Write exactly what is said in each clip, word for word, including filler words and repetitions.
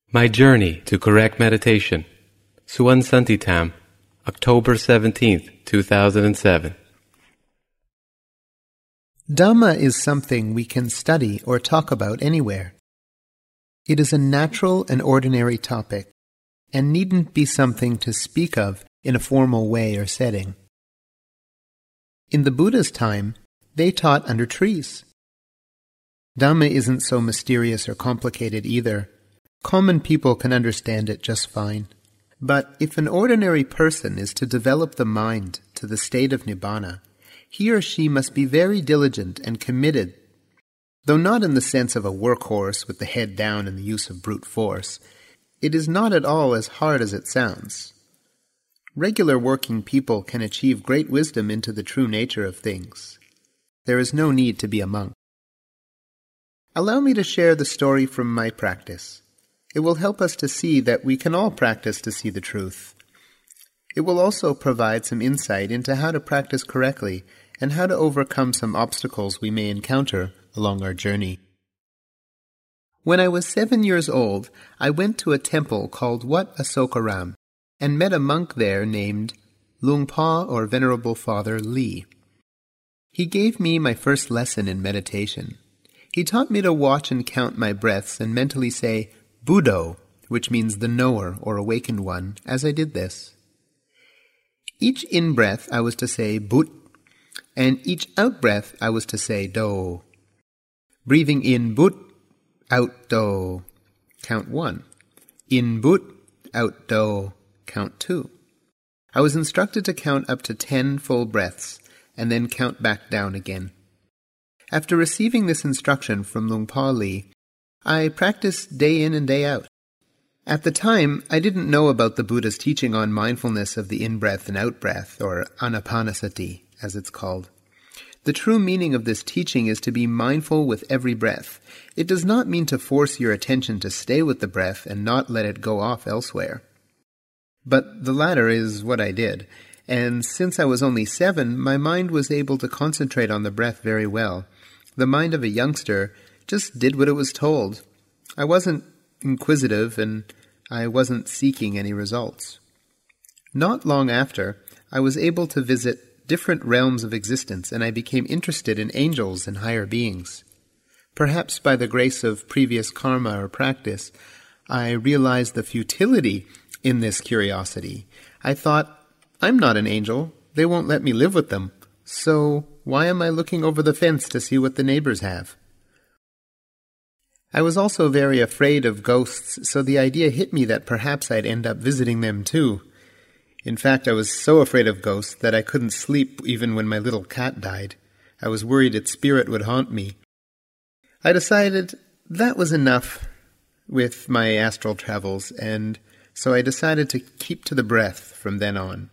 My Journey to Correct Meditation, Suan Santitam, October seventeenth, two thousand seven. Dhamma is something we can study or talk about anywhere. It is a natural and ordinary topic, and needn't be something to speak of in a formal way or setting. In the Buddha's time, they taught under trees. Dhamma isn't so mysterious or complicated either. Common people can understand it just fine. But if an ordinary person is to develop the mind to the state of Nibbana, he or she must be very diligent and committed, though not in the sense of a workhorse with the head down and the use of brute force. It is not at all as hard as it sounds. Regular working people can achieve great wisdom into the true nature of things. There is no need to be a monk. Allow me to share the story from my practice. It will help us to see that we can all practice to see the truth. It will also provide some insight into how to practice correctly and how to overcome some obstacles we may encounter along our journey. When I was seven years old, I went to a temple called Wat Asokaram and met a monk there named Luang Pa or Venerable Father Li. He gave me my first lesson in meditation. He taught me to watch and count my breaths and mentally say, Buddho, which means the knower or awakened one, as I did this. Each in-breath I was to say Bud, and each out-breath I was to say Do. Breathing in Bud, out Do, count one. In Bud, out Do, count two. I was instructed to count up to ten full breaths, and then count back down again. After receiving this instruction from Luang Pa Li, I practiced day in and day out. At the time, I didn't know about the Buddha's teaching on mindfulness of the in-breath and out-breath, or anapanasati, as it's called. The true meaning of this teaching is to be mindful with every breath. It does not mean to force your attention to stay with the breath and not let it go off elsewhere. But the latter is what I did, and since I was only seven, my mind was able to concentrate on the breath very well. The mind of a youngster just did what it was told. I wasn't inquisitive and I wasn't seeking any results. Not long after, I was able to visit different realms of existence and I became interested in angels and higher beings. Perhaps by the grace of previous karma or practice, I realized the futility in this curiosity. I thought, I'm not an angel. They won't let me live with them. So why am I looking over the fence to see what the neighbors have? I was also very afraid of ghosts, so the idea hit me that perhaps I'd end up visiting them too. In fact, I was so afraid of ghosts that I couldn't sleep even when my little cat died. I was worried its spirit would haunt me. I decided that was enough with my astral travels, and so I decided to keep to the breath from then on.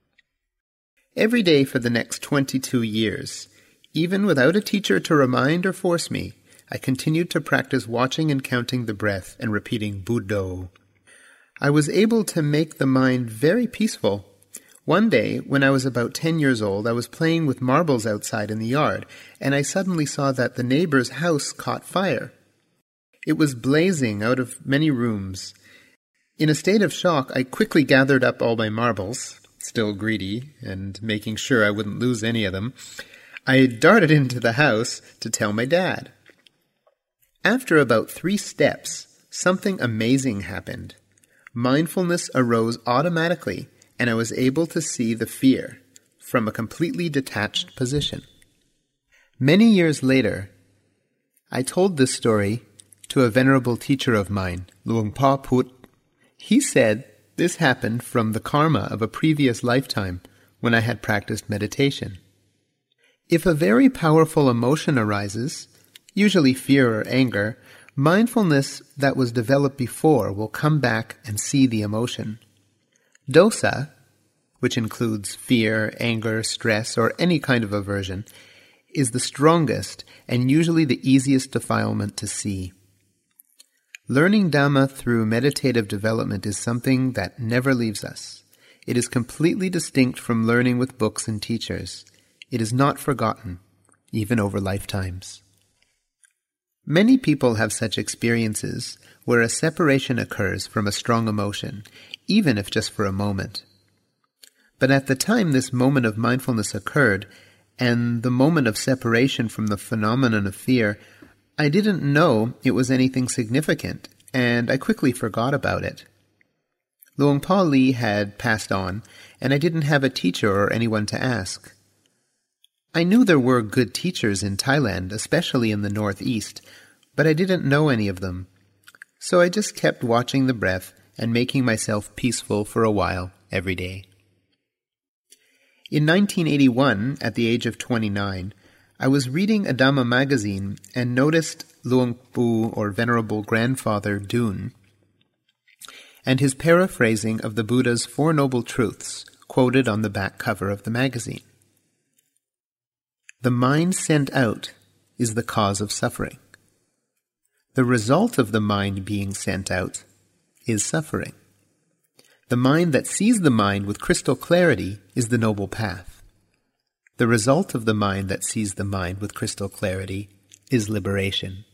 Every day for the next twenty-two years, even without a teacher to remind or force me, I continued to practice watching and counting the breath and repeating Buddho. I was able to make the mind very peaceful. One day, when I was about ten years old, I was playing with marbles outside in the yard, and I suddenly saw that the neighbor's house caught fire. It was blazing out of many rooms. In a state of shock, I quickly gathered up all my marbles, still greedy, and making sure I wouldn't lose any of them. I darted into the house to tell my dad. After about three steps, something amazing happened. Mindfulness arose automatically, and I was able to see the fear from a completely detached position. Many years later, I told this story to a venerable teacher of mine, Luang Pa Phut. He said this happened from the karma of a previous lifetime when I had practiced meditation. If a very powerful emotion arises, usually fear or anger, mindfulness that was developed before will come back and see the emotion. Dosa, which includes fear, anger, stress, or any kind of aversion, is the strongest and usually the easiest defilement to see. Learning Dhamma through meditative development is something that never leaves us. It is completely distinct from learning with books and teachers. It is not forgotten, even over lifetimes. Many people have such experiences where a separation occurs from a strong emotion, even if just for a moment. But at the time this moment of mindfulness occurred, and the moment of separation from the phenomenon of fear, I didn't know it was anything significant, and I quickly forgot about it. Luang Por Lee had passed on, and I didn't have a teacher or anyone to ask. I knew there were good teachers in Thailand, especially in the northeast, but I didn't know any of them. So I just kept watching the breath and making myself peaceful for a while every day. In nineteen eighty-one, at the age of twenty-nine, I was reading a Dhamma magazine and noticed Luang Pu, or Venerable Grandfather Dun, and his paraphrasing of the Buddha's Four Noble Truths, quoted on the back cover of the magazine. The mind sent out is the cause of suffering. The result of the mind being sent out is suffering. The mind that sees the mind with crystal clarity is the noble path. The result of the mind that sees the mind with crystal clarity is liberation.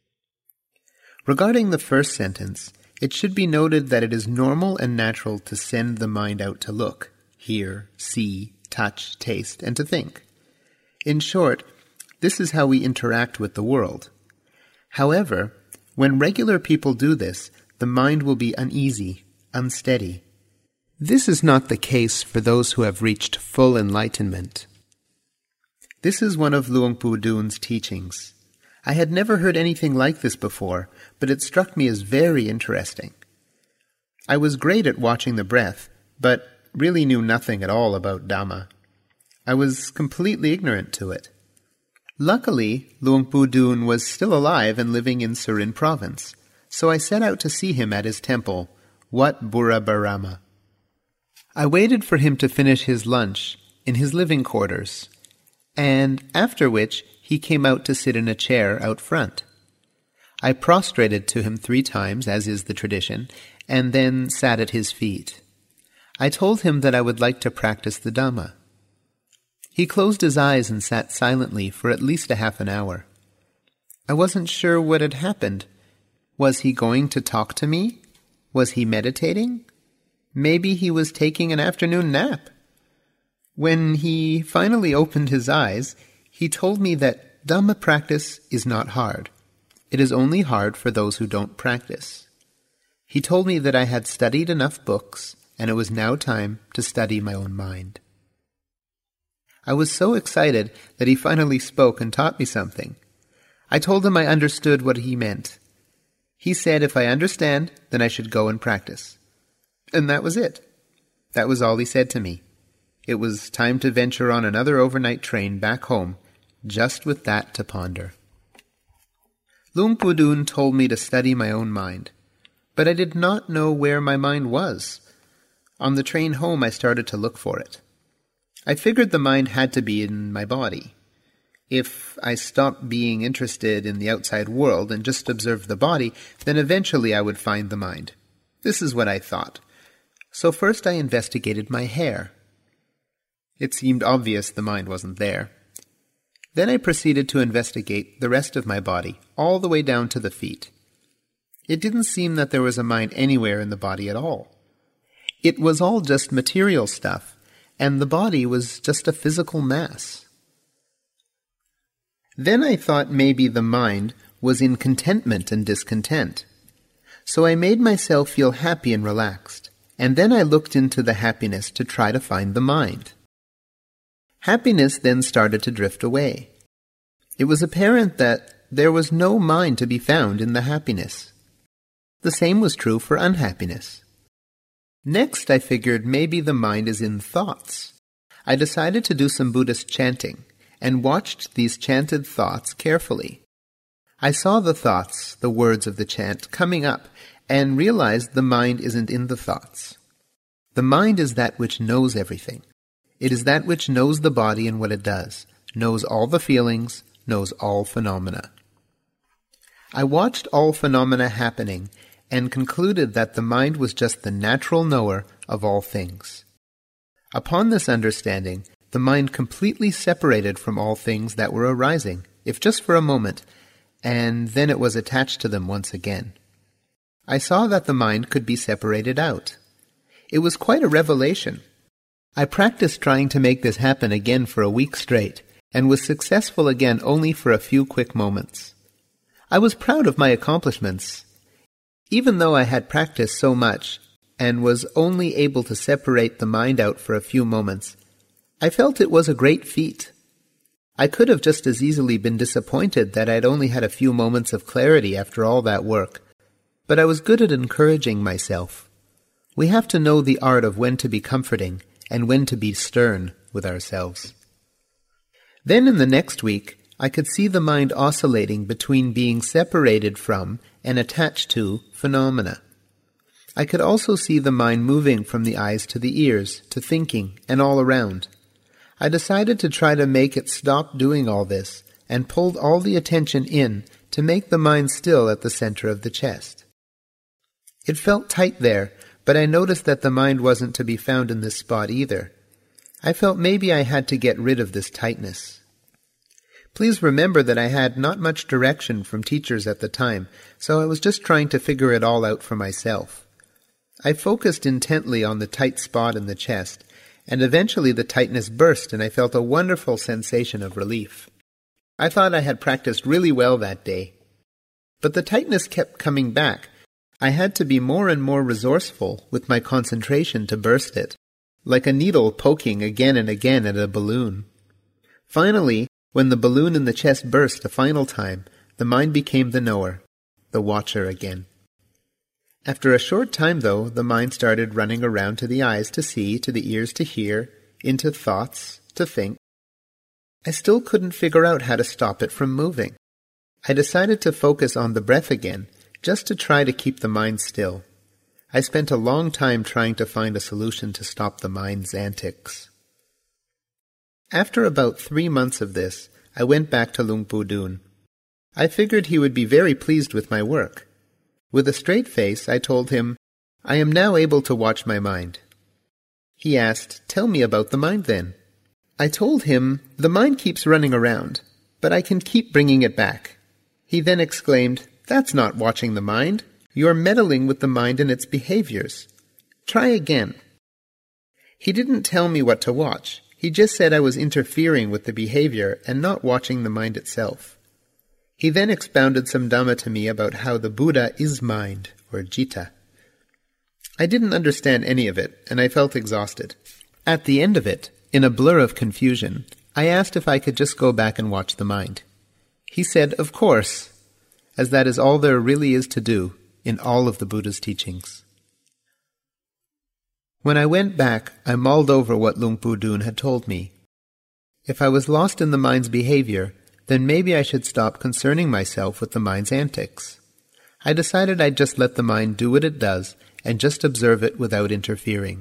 Regarding the first sentence, it should be noted that it is normal and natural to send the mind out to look, hear, see, touch, taste, and to think. In short, this is how we interact with the world. However, when regular people do this, the mind will be uneasy, unsteady. This is not the case for those who have reached full enlightenment. This is one of Luang Pu Dun's teachings. I had never heard anything like this before, but it struck me as very interesting. I was great at watching the breath, but really knew nothing at all about Dhamma. I was completely ignorant to it. Luckily, Luang Pu Dun was still alive and living in Surin province, so I set out to see him at his temple, Wat Bura Barama. I waited for him to finish his lunch in his living quarters, and after which he came out to sit in a chair out front. I prostrated to him three times, as is the tradition, and then sat at his feet. I told him that I would like to practice the Dhamma. He closed his eyes and sat silently for at least a half an hour. I wasn't sure what had happened. Was he going to talk to me? Was he meditating? Maybe he was taking an afternoon nap. When he finally opened his eyes, he told me that Dhamma practice is not hard. It is only hard for those who don't practice. He told me that I had studied enough books, and it was now time to study my own mind. I was so excited that he finally spoke and taught me something. I told him I understood what he meant. He said if I understand, then I should go and practice. And that was it. That was all he said to me. It was time to venture on another overnight train back home, just with that to ponder. Luang Pu Dun told me to study my own mind, but I did not know where my mind was. On the train home, I started to look for it. I figured the mind had to be in my body. If I stopped being interested in the outside world and just observed the body, then eventually I would find the mind. This is what I thought. So first I investigated my hair. It seemed obvious the mind wasn't there. Then I proceeded to investigate the rest of my body, all the way down to the feet. It didn't seem that there was a mind anywhere in the body at all. It was all just material stuff, and the body was just a physical mass. Then I thought maybe the mind was in contentment and discontent. So I made myself feel happy and relaxed, and then I looked into the happiness to try to find the mind. Happiness then started to drift away. It was apparent that there was no mind to be found in the happiness. The same was true for unhappiness. Next, I figured maybe the mind is in thoughts. I decided to do some Buddhist chanting, and watched these chanted thoughts carefully. I saw the thoughts, the words of the chant, coming up, and realized the mind isn't in the thoughts. The mind is that which knows everything. It is that which knows the body and what it does, knows all the feelings, knows all phenomena. I watched all phenomena happening, and concluded that the mind was just the natural knower of all things. Upon this understanding, the mind completely separated from all things that were arising, if just for a moment, and then it was attached to them once again. I saw that the mind could be separated out. It was quite a revelation. I practiced trying to make this happen again for a week straight, and was successful again only for a few quick moments. I was proud of my accomplishments. Even though I had practiced so much, and was only able to separate the mind out for a few moments, I felt it was a great feat. I could have just as easily been disappointed that I had only had a few moments of clarity after all that work, but I was good at encouraging myself. We have to know the art of when to be comforting and when to be stern with ourselves. Then in the next week, I could see the mind oscillating between being separated from and attached to phenomena. I could also see the mind moving from the eyes to the ears, to thinking, and all around. I decided to try to make it stop doing all this, and pulled all the attention in to make the mind still at the center of the chest. It felt tight there, but I noticed that the mind wasn't to be found in this spot either. I felt maybe I had to get rid of this tightness. Please remember that I had not much direction from teachers at the time, so I was just trying to figure it all out for myself. I focused intently on the tight spot in the chest, and eventually the tightness burst and I felt a wonderful sensation of relief. I thought I had practiced really well that day. But the tightness kept coming back. I had to be more and more resourceful with my concentration to burst it, like a needle poking again and again at a balloon. Finally, when the balloon in the chest burst a final time, the mind became the knower, the watcher again. After a short time, though, the mind started running around to the eyes to see, to the ears to hear, into thoughts to think. I still couldn't figure out how to stop it from moving. I decided to focus on the breath again, just to try to keep the mind still. I spent a long time trying to find a solution to stop the mind's antics. After about three months of this, I went back to Luang Pu Dun. I figured he would be very pleased with my work. With a straight face, I told him, "I am now able to watch my mind." He asked, "Tell me about the mind then." I told him, "The mind keeps running around, but I can keep bringing it back." He then exclaimed, "That's not watching the mind. You're meddling with the mind and its behaviors. Try again." He didn't tell me what to watch. He just said I was interfering with the behavior and not watching the mind itself. He then expounded some Dhamma to me about how the Buddha is mind, or Citta. I didn't understand any of it, and I felt exhausted. At the end of it, in a blur of confusion, I asked if I could just go back and watch the mind. He said, "Of course," as that is all there really is to do in all of the Buddha's teachings. When I went back, I mulled over what Luang Pu Dun had told me. If I was lost in the mind's behavior, then maybe I should stop concerning myself with the mind's antics. I decided I'd just let the mind do what it does and just observe it without interfering.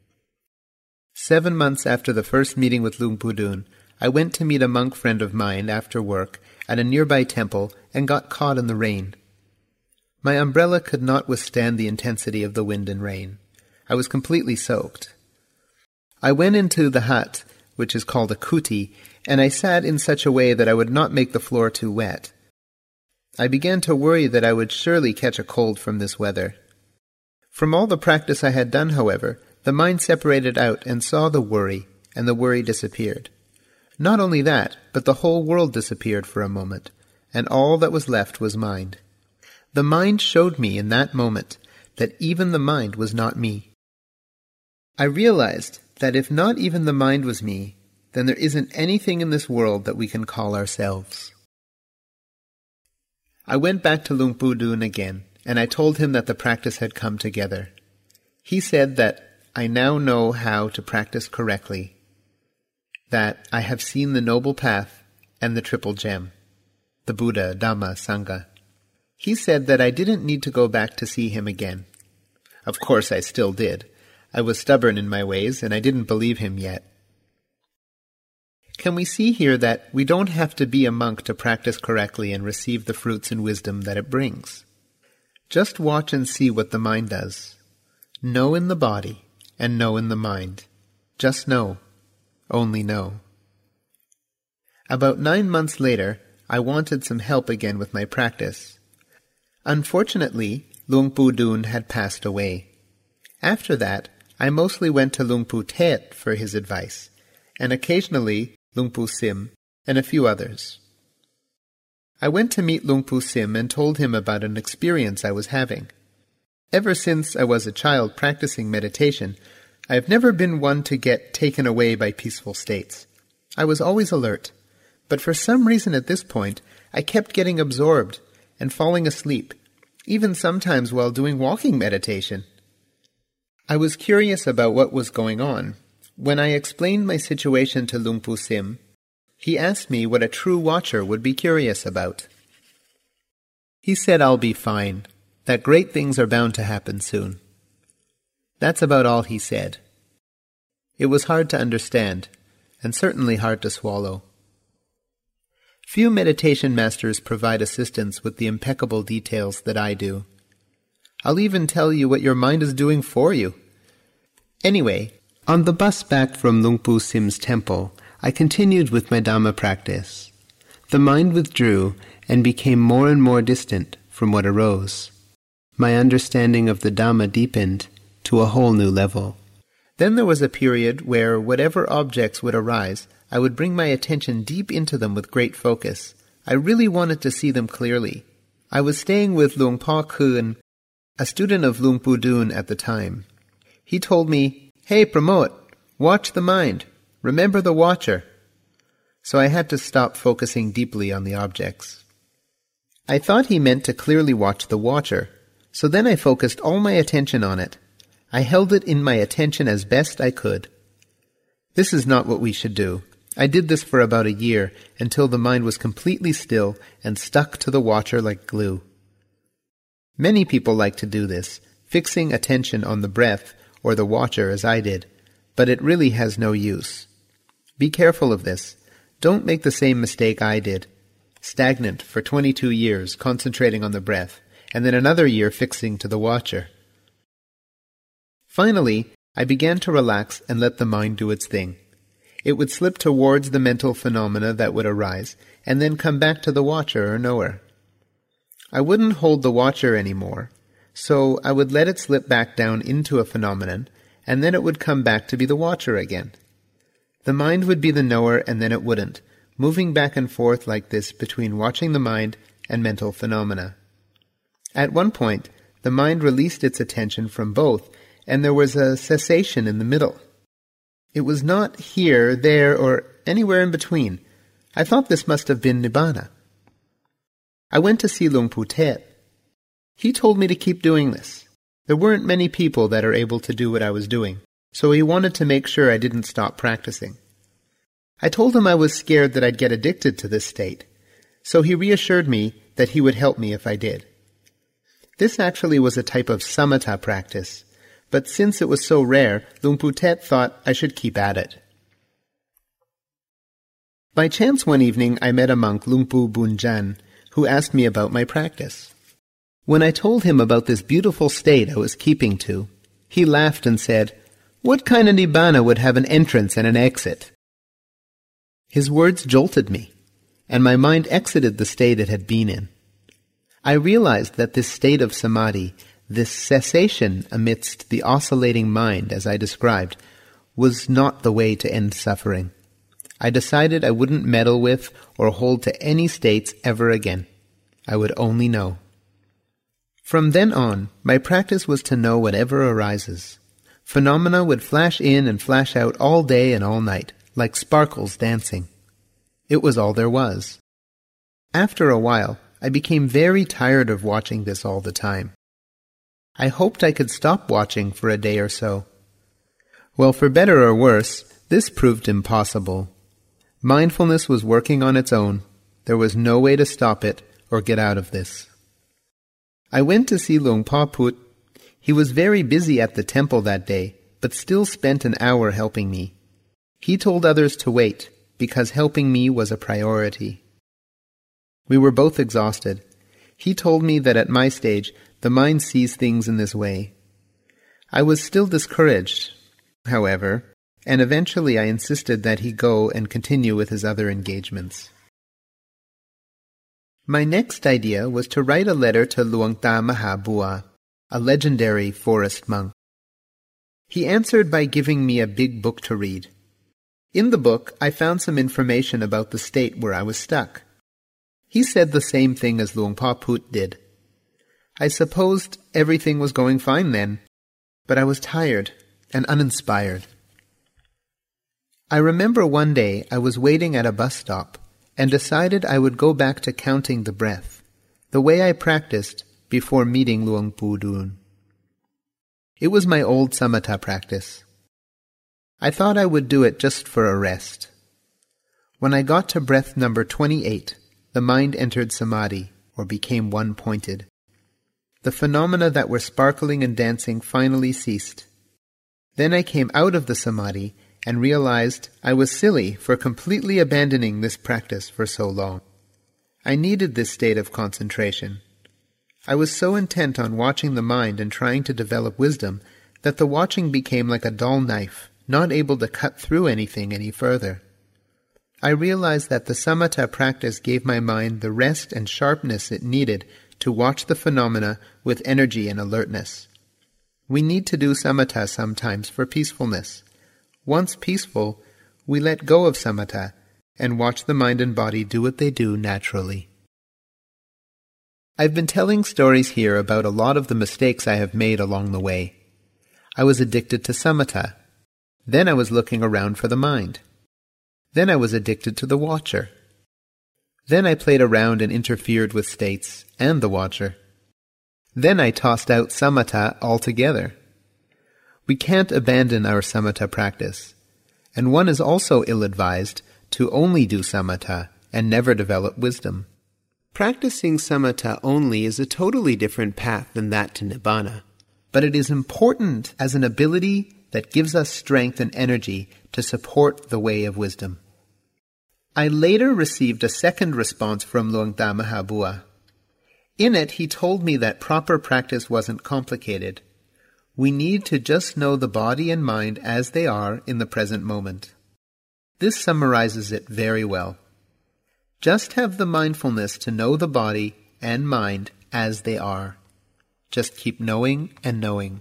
Seven months after the first meeting with Luang Pu Dun, I went to meet a monk friend of mine after work at a nearby temple and got caught in the rain. My umbrella could not withstand the intensity of the wind and rain. I was completely soaked. I went into the hut, which is called a kuti, and I sat in such a way that I would not make the floor too wet. I began to worry that I would surely catch a cold from this weather. From all the practice I had done, however, the mind separated out and saw the worry, and the worry disappeared. Not only that, but the whole world disappeared for a moment, and all that was left was mind. The mind showed me in that moment that even the mind was not me. I realized that if not even the mind was me, then there isn't anything in this world that we can call ourselves. I went back to Luang Pu Dun again, and I told him that the practice had come together. He said that I now know how to practice correctly, that I have seen the Noble Path and the Triple Gem, the Buddha, Dhamma, Sangha. He said that I didn't need to go back to see him again. Of course I still did. I was stubborn in my ways, and I didn't believe him yet. Can we see here that we don't have to be a monk to practice correctly and receive the fruits and wisdom that it brings? Just watch and see what the mind does. Know in the body, and know in the mind. Just know. Only know. About nine months later, I wanted some help again with my practice. Unfortunately, Luang Pu Dun had passed away. After that, I mostly went to Luang Pu Tet for his advice, and occasionally Luang Pu Sim and a few others. I went to meet Luang Pu Sim and told him about an experience I was having. Ever since I was a child practicing meditation, I have never been one to get taken away by peaceful states. I was always alert, but for some reason at this point, I kept getting absorbed and falling asleep, even sometimes while doing walking meditation. I was curious about what was going on. When I explained my situation to Luang Pu Sim, he asked me what a true watcher would be curious about. He said I'll be fine, that great things are bound to happen soon. That's about all he said. It was hard to understand, and certainly hard to swallow. Few meditation masters provide assistance with the impeccable details that I do. I'll even tell you what your mind is doing for you. Anyway, on the bus back from Luang Pu Sim's temple, I continued with my Dhamma practice. The mind withdrew and became more and more distant from what arose. My understanding of the Dhamma deepened to a whole new level. Then there was a period where whatever objects would arise, I would bring my attention deep into them with great focus. I really wanted to see them clearly. I was staying with Luang Pa Khun, a student of Luang Pu Dun at the time. He told me, "Hey, Pramod, watch the mind. Remember the watcher." So I had to stop focusing deeply on the objects. I thought he meant to clearly watch the watcher, so then I focused all my attention on it. I held it in my attention as best I could. This is not what we should do. I did this for about a year, until the mind was completely still and stuck to the watcher like glue. Many people like to do this, fixing attention on the breath or the watcher as I did, but it really has no use. Be careful of this. Don't make the same mistake I did. Stagnant for twenty-two years, concentrating on the breath, and then another year fixing to the watcher. Finally, I began to relax and let the mind do its thing. It would slip towards the mental phenomena that would arise, and then come back to the watcher or knower. I wouldn't hold the watcher anymore, so I would let it slip back down into a phenomenon, and then it would come back to be the watcher again. The mind would be the knower, and then it wouldn't, moving back and forth like this between watching the mind and mental phenomena. At one point, the mind released its attention from both, and there was a cessation in the middle. It was not here, there, or anywhere in between. I thought this must have been Nibbana. I went to see Luang Pu Tet. He told me to keep doing this. There weren't many people that are able to do what I was doing, so he wanted to make sure I didn't stop practicing. I told him I was scared that I'd get addicted to this state, so he reassured me that he would help me if I did. This actually was a type of samatha practice, but since it was so rare, Luang Pu Tet thought I should keep at it. By chance one evening I met a monk, Luang Pu Bunjan, who asked me about my practice. When I told him about this beautiful state I was keeping to, he laughed and said, "What kind of Nibbana would have an entrance and an exit?" His words jolted me, and my mind exited the state it had been in. I realized that this state of samadhi, this cessation amidst the oscillating mind, as I described, was not the way to end suffering. I decided I wouldn't meddle with or hold to any states ever again. I would only know. From then on, my practice was to know whatever arises. Phenomena would flash in and flash out all day and all night, like sparkles dancing. It was all there was. After a while, I became very tired of watching this all the time. I hoped I could stop watching for a day or so. Well, for better or worse, this proved impossible. Mindfulness was working on its own. There was no way to stop it or get out of this. I went to see Luang Pa Phut. He was very busy at the temple that day, but still spent an hour helping me. He told others to wait, because helping me was a priority. We were both exhausted. He told me that at my stage, the mind sees things in this way. I was still discouraged, however, and eventually I insisted that he go and continue with his other engagements. My next idea was to write a letter to Luang Ta Mahabua, a legendary forest monk. He answered by giving me a big book to read. In the book, I found some information about the state where I was stuck. He said the same thing as Luang Pa Phut did. I supposed everything was going fine then, but I was tired and uninspired. I remember one day I was waiting at a bus stop and decided I would go back to counting the breath, the way I practiced before meeting Luang Pu Dun. It was my old samatha practice. I thought I would do it just for a rest. When I got to breath number twenty-eight, the mind entered samadhi, or became one-pointed. The phenomena that were sparkling and dancing finally ceased. Then I came out of the samadhi and realized I was silly for completely abandoning this practice for so long. I needed this state of concentration. I was so intent on watching the mind and trying to develop wisdom that the watching became like a dull knife, not able to cut through anything any further. I realized that the samatha practice gave my mind the rest and sharpness it needed to watch the phenomena with energy and alertness. We need to do samatha sometimes for peacefulness. Once peaceful, we let go of samatha and watch the mind and body do what they do naturally. I've been telling stories here about a lot of the mistakes I have made along the way. I was addicted to samatha. Then I was looking around for the mind. Then I was addicted to the watcher. Then I played around and interfered with states and the watcher. Then I tossed out samatha altogether. We can't abandon our samatha practice, and one is also ill-advised to only do samatha and never develop wisdom. Practicing samatha only is a totally different path than that to nibbana, but it is important as an ability that gives us strength and energy to support the way of wisdom. I later received a second response from Luang Ta Mahabua. In it, he told me that proper practice wasn't complicated. We need to just know the body and mind as they are in the present moment. This summarizes it very well. Just have the mindfulness to know the body and mind as they are. Just keep knowing and knowing.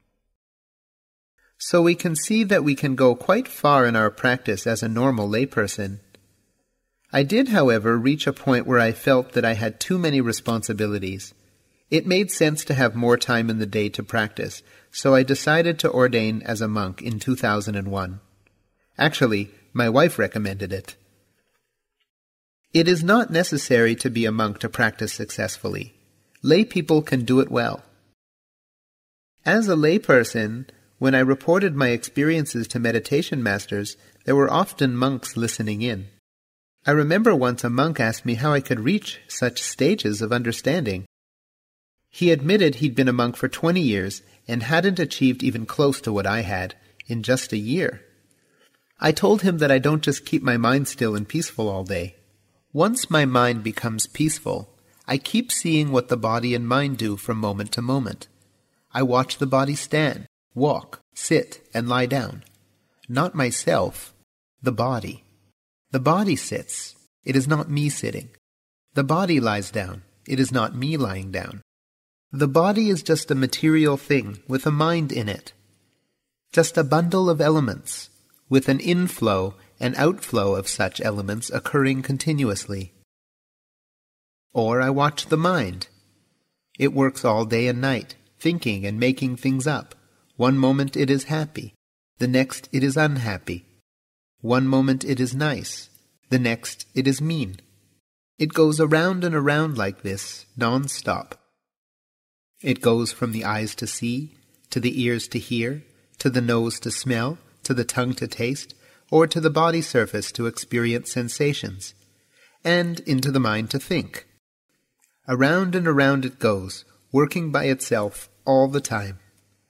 So we can see that we can go quite far in our practice as a normal layperson. I did, however, reach a point where I felt that I had too many responsibilities. It made sense to have more time in the day to practice, so I decided to ordain as a monk in two thousand one. Actually, my wife recommended it. It is not necessary to be a monk to practice successfully. Lay people can do it well. As a layperson, when I reported my experiences to meditation masters, there were often monks listening in. I remember once a monk asked me how I could reach such stages of understanding. He admitted he'd been a monk for twenty years and hadn't achieved even close to what I had in just a year. I told him that I don't just keep my mind still and peaceful all day. Once my mind becomes peaceful, I keep seeing what the body and mind do from moment to moment. I watch the body stand, walk, sit, and lie down. Not myself, the body. The body sits. It is not me sitting. The body lies down. It is not me lying down. The body is just a material thing with a mind in it. Just a bundle of elements, with an inflow and outflow of such elements occurring continuously. Or I watch the mind. It works all day and night, thinking and making things up. One moment it is happy. The next it is unhappy. One moment it is nice. The next it is mean. It goes around and around like this, non-stop. It goes from the eyes to see, to the ears to hear, to the nose to smell, to the tongue to taste, or to the body surface to experience sensations, and into the mind to think. Around and around it goes, working by itself all the time.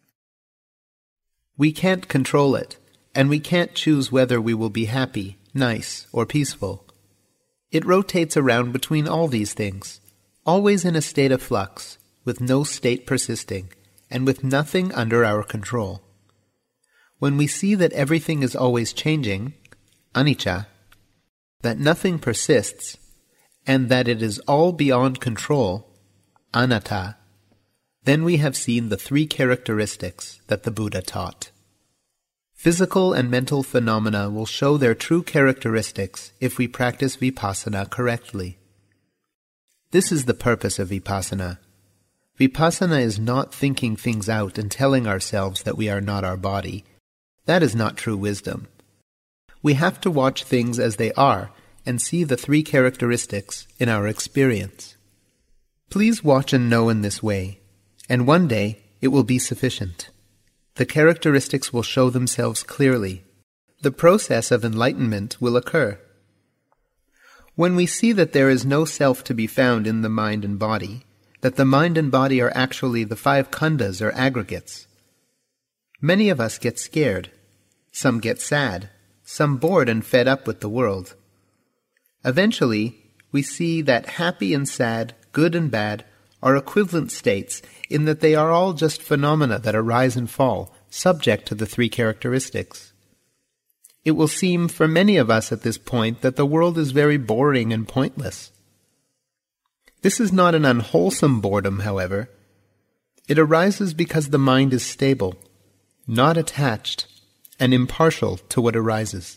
We can't control it, and we can't choose whether we will be happy, nice, or peaceful. It rotates around between all these things, always in a state of flux, with no state persisting, and with nothing under our control. When we see that everything is always changing, anicca, that nothing persists, and that it is all beyond control, anatta, then we have seen the three characteristics that the Buddha taught. Physical and mental phenomena will show their true characteristics if we practice vipassana correctly. This is the purpose of vipassana. Vipassana is not thinking things out and telling ourselves that we are not our body. That is not true wisdom. We have to watch things as they are and see the three characteristics in our experience. Please watch and know in this way, and one day it will be sufficient. The characteristics will show themselves clearly. The process of enlightenment will occur. When we see that there is no self to be found in the mind and body, that the mind and body are actually the five khandhas or aggregates, many of us get scared. Some get sad. Some bored and fed up with the world. Eventually, we see that happy and sad, good and bad, are equivalent states in that they are all just phenomena that arise and fall, subject to the three characteristics. It will seem for many of us at this point that the world is very boring and pointless. This is not an unwholesome boredom, however. It arises because the mind is stable, not attached, and impartial to what arises.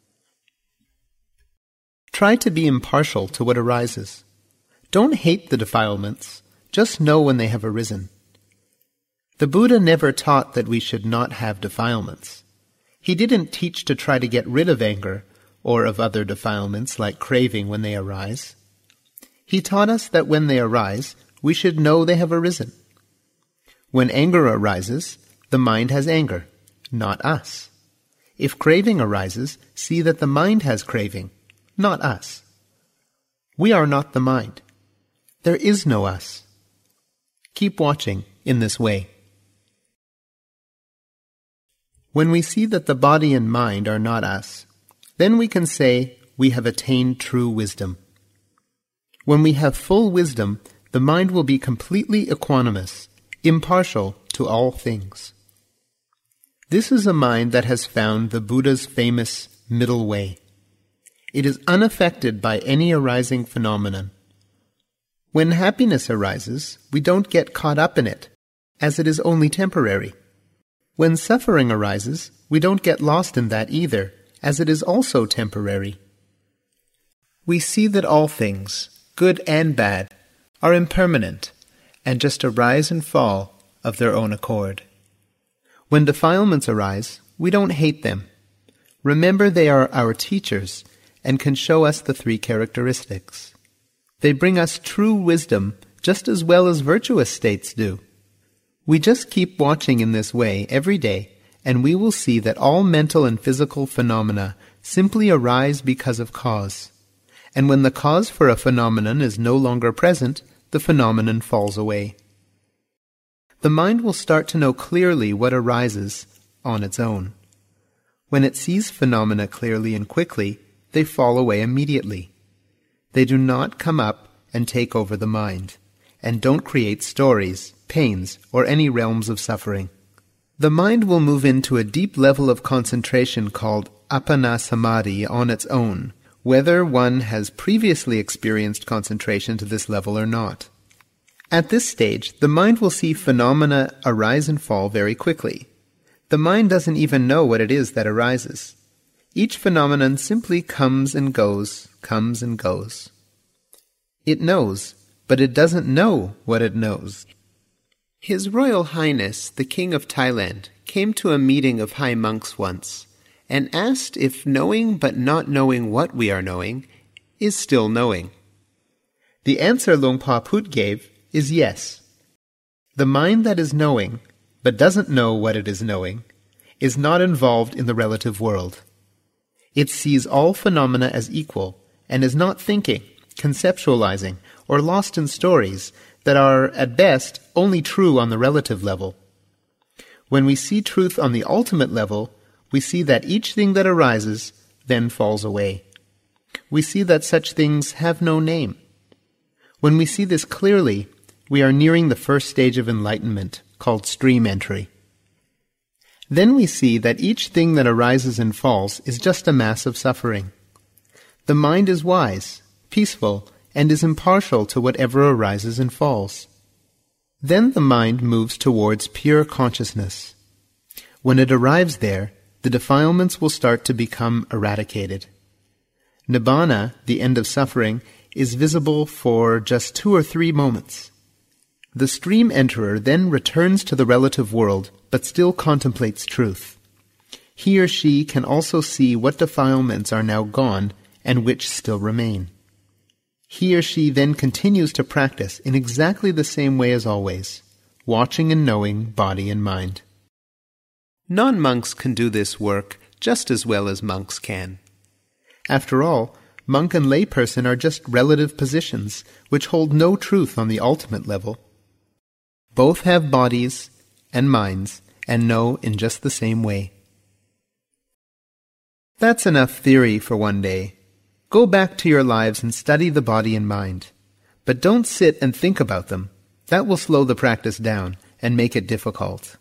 Try to be impartial to what arises. Don't hate the defilements. Just know when they have arisen. The Buddha never taught that we should not have defilements. He didn't teach to try to get rid of anger or of other defilements like craving when they arise. He taught us that when they arise, we should know they have arisen. When anger arises, the mind has anger, not us. If craving arises, see that the mind has craving, not us. We are not the mind. There is no us. Keep watching in this way. When we see that the body and mind are not us, then we can say we have attained true wisdom. When we have full wisdom, the mind will be completely equanimous, impartial to all things. This is a mind that has found the Buddha's famous middle way. It is unaffected by any arising phenomenon. When happiness arises, we don't get caught up in it, as it is only temporary. When suffering arises, we don't get lost in that either, as it is also temporary. We see that all things, good and bad, are impermanent, and just arise and fall of their own accord. When defilements arise, we don't hate them. Remember they are our teachers and can show us the three characteristics. They bring us true wisdom just as well as virtuous states do. We just keep watching in this way every day, and we will see that all mental and physical phenomena simply arise because of cause. And when the cause for a phenomenon is no longer present, the phenomenon falls away. The mind will start to know clearly what arises on its own. When it sees phenomena clearly and quickly, they fall away immediately. They do not come up and take over the mind, and don't create stories, pains, or any realms of suffering. The mind will move into a deep level of concentration called appana samadhi on its own, whether one has previously experienced concentration to this level or not. At this stage, the mind will see phenomena arise and fall very quickly. The mind doesn't even know what it is that arises. Each phenomenon simply comes and goes, comes and goes. It knows, but it doesn't know what it knows. His Royal Highness, the King of Thailand, came to a meeting of high monks once, and asked if knowing but not knowing what we are knowing is still knowing. The answer Luang Por Phut gave is yes. The mind that is knowing, but doesn't know what it is knowing, is not involved in the relative world. It sees all phenomena as equal, and is not thinking, conceptualizing, or lost in stories that are, at best, only true on the relative level. When we see truth on the ultimate level, we see that each thing that arises then falls away. We see that such things have no name. When we see this clearly, we are nearing the first stage of enlightenment, called stream entry. Then we see that each thing that arises and falls is just a mass of suffering. The mind is wise, peaceful, and is impartial to whatever arises and falls. Then the mind moves towards pure consciousness. When it arrives there, the defilements will start to become eradicated. Nibbana, the end of suffering, is visible for just two or three moments. The stream enterer then returns to the relative world, but still contemplates truth. He or she can also see what defilements are now gone and which still remain. He or she then continues to practice in exactly the same way as always, watching and knowing body and mind. Non-monks can do this work just as well as monks can. After all, monk and layperson are just relative positions which hold no truth on the ultimate level. Both have bodies and minds and know in just the same way. That's enough theory for one day. Go back to your lives and study the body and mind. But don't sit and think about them. That will slow the practice down and make it difficult.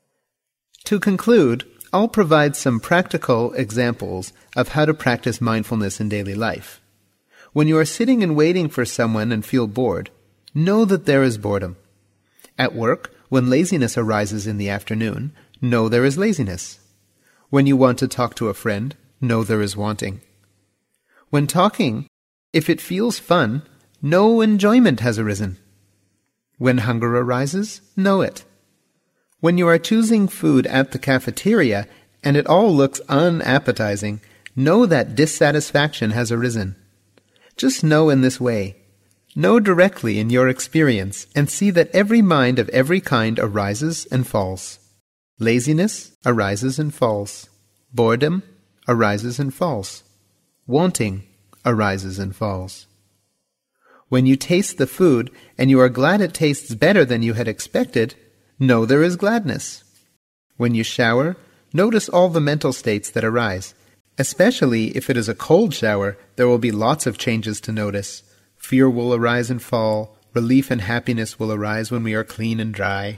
To conclude, I'll provide some practical examples of how to practice mindfulness in daily life. When you are sitting and waiting for someone and feel bored, know that there is boredom. At work, when laziness arises in the afternoon, know there is laziness. When you want to talk to a friend, know there is wanting. When talking, if it feels fun, no enjoyment has arisen. When hunger arises, know it. When you are choosing food at the cafeteria and it all looks unappetizing, know that dissatisfaction has arisen. Just know in this way. Know directly in your experience and see that every mind of every kind arises and falls. Laziness arises and falls. Boredom arises and falls. Wanting arises and falls. When you taste the food and you are glad it tastes better than you had expected, know there is gladness. When you shower, notice all the mental states that arise. Especially if it is a cold shower, there will be lots of changes to notice. Fear will arise and fall. Relief and happiness will arise when we are clean and dry.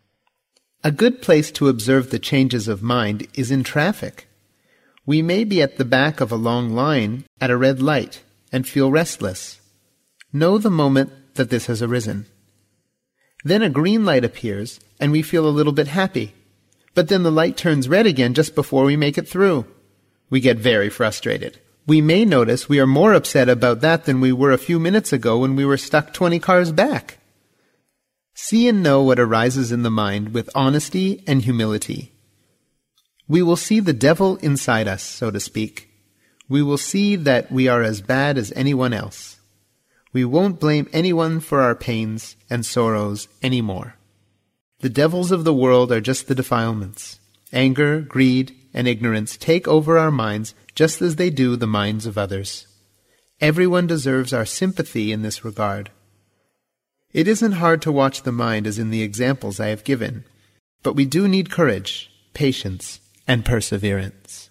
A good place to observe the changes of mind is in traffic. We may be at the back of a long line at a red light and feel restless. Know the moment that this has arisen. Then a green light appears and we feel a little bit happy. But then the light turns red again just before we make it through. We get very frustrated. We may notice we are more upset about that than we were a few minutes ago when we were stuck twenty cars back. See and know what arises in the mind with honesty and humility. We will see the devil inside us, so to speak. We will see that we are as bad as anyone else. We won't blame anyone for our pains and sorrows anymore. The devils of the world are just the defilements. Anger, greed, and ignorance take over our minds just as they do the minds of others. Everyone deserves our sympathy in this regard. It isn't hard to watch the mind as in the examples I have given, but we do need courage, patience, and perseverance.